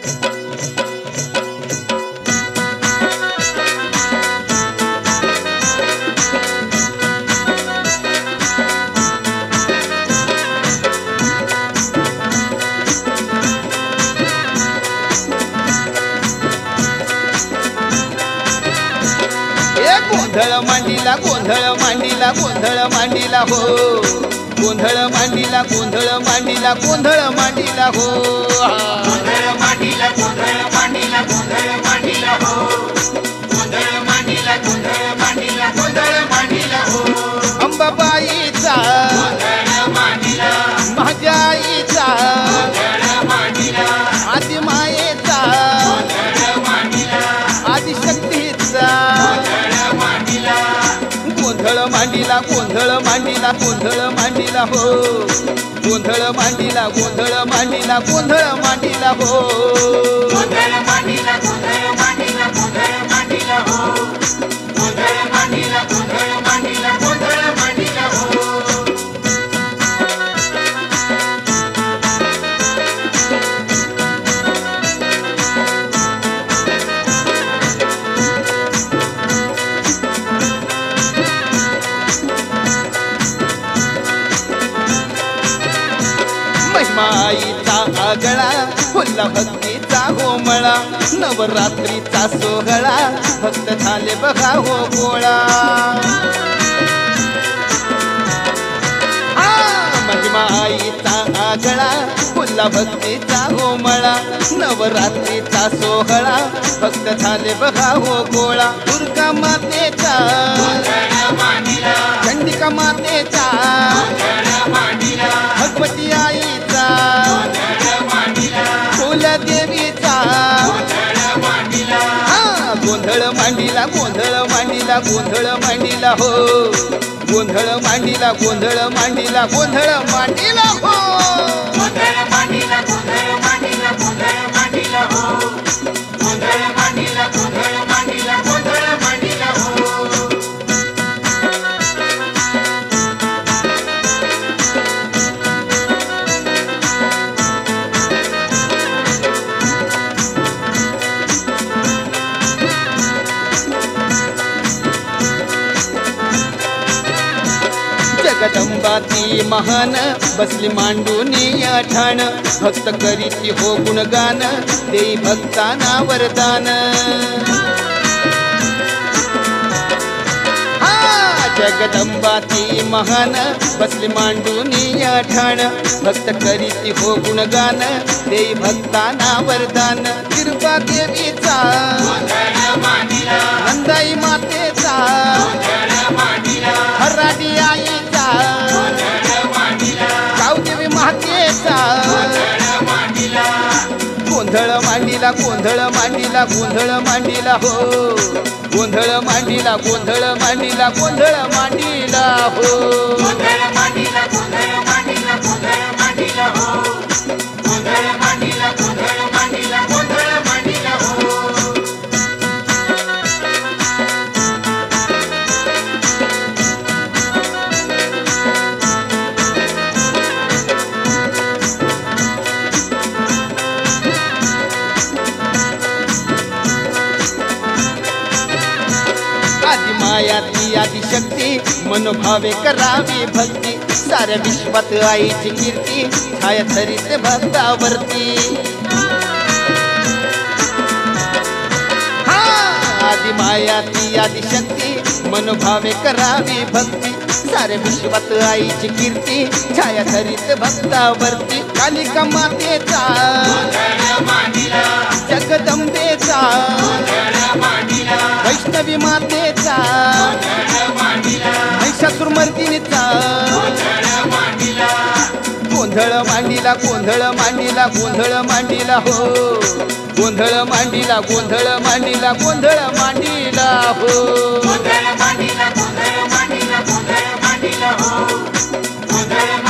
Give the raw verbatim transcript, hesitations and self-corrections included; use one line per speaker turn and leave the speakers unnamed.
गोंधळ मांडीला गोंधळ मांडीला गोंधळ मांडीला हो गोंधळ मांडीला गोंधळ मांडीला गोंधळ मांडीला हो
गोंधळ मांडीला गोंधळ मांडीला गोंधळ मांडीला हो गोंधळ मांडीला गोंधळ मांडीला गोंधळ मांडीला हो
अंबाबाईचा
गोंधळ मांडीला
माझ्या आईचा
गोंधळ मांडीला
आदिमायेचा
गोंधळ मांडीला
आदिशक्तीचा गोंधळ मांडीला गोंधळ मांडीला गोंधळ मांडीला हो गोंधळ मांडीला गोंधळ मांडीला गोंधळ मांडीला हो
गोंधळ मांडीला गोंधळ मांडीला गोंधळ मांडीला हो गोंधळ मांडीला गोंधळ मांडीला गोंधळ मांडीला हो
माईचा आगळा फुल्ला भक्तीचा होमळा नवरात्रीचा सोहळा भक्त झाले बघा हो गोळा महिमाईचा आगळा फुल्ला भक्तीचा होमळा नवरात्रीचा सोहळा भक्त झाले बघा हो गोळा दुर्गा मातेचा चंडिका मातेचा भगवती आईचा कुलदेवीचा हा गोंधळ मांडीला गोंधळ मांडीला गोंधळ मांडीला हो गोंधळ मांडीला गोंधळ मांडीला गोंधळ मांडीला हो
गोंधळ मांडीला गोंधळ मांडीला गोंधळ मांडीला हो गोंधळ मांडीला गोंधळ मांडीला गोंधळ मांडीला हो
जगदंबाची महान बसली मांडूनी ठाण भक्त करीती हो गुणगान देई भक्ताना वरदान जगदंबाची महान बसली मांडूनी ठाण भक्त करीती हो गुणगान देई भक्ताना वरदान कृपा देवीचा नंदाई मातेचा हराडी आईचा गावदेवी मातेचा गोंधळ मांडीला गोंधळ मांडीला गोंधळ मांडीला हो गोंधळ मांडीला गोंधळ मांडीला गोंधळ मांडीला हो
गोंधळ मांडीला गोंधळ मांडीला गोंधळ मांडीला हो गोंधळ मांडीला गोंधळ मांडीला गोंधळ मांडीला हो
माया ती आदिशक्ती मनोभावे करावी भक्ती साऱ्या विश्वात आईची कीर्ती छाया धरीत भक्तावरती आदि माया ती आदिशक्ती मनोभावे करावी भक्ती साऱ्या विश्वात आईची कीर्ती छाया धरीत भक्तावरती कालिका मातेचा जगदंबेचा वैष्णवी मातेचा महिषासुरमर्दिनीचा गोंधळ मांडीला गोंधळ मांडीला गोंधळ मांडीला हो गोंधळ मांडीला गोंधळ मांडीला गोंधळ मांडीला हो
गोंधळ मांडीला गोंधळ मांडीला गोंधळ मांडीला हो गोंधळ